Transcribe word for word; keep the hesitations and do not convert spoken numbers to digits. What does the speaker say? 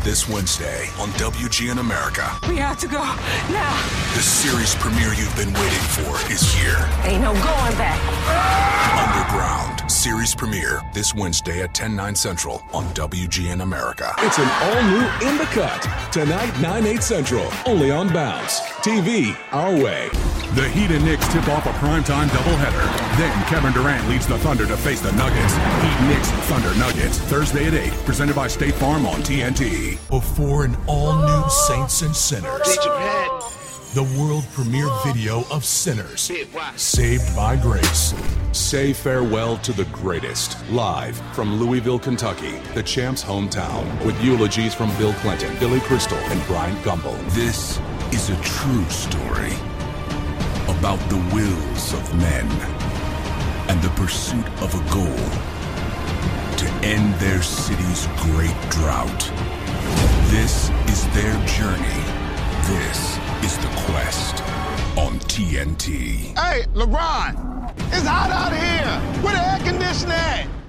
this Wednesday on W G N America. We have to go now. The series premiere you've been waiting for is here. Ain't no going back. Underground, series premiere this Wednesday at ten, nine Central on W G N America. It's an all-new In the Cut. Tonight, nine, eight Central. Only on Bounce. T V, our way. The Heat and Knicks tip off a primetime doubleheader. Then Kevin Durant leads the Thunder to face the Nuggets. Heat, Knicks, Thunder, Nuggets. Thursday at eight. Presented by State Farm on T N T. Before an all-new Saints and Sinners. The world premiere video of Sinners. Saved by Grace. Say farewell to the greatest. Live from Louisville, Kentucky, the champ's hometown, with eulogies from Bill Clinton, Billy Crystal, and Bryant Gumbel. This is a true story about the wills of men and the pursuit of a goal to end their city's great drought. This is their journey. This is the quest on T N T. Hey, LeBron, it's hot out here. Where the air conditioning at?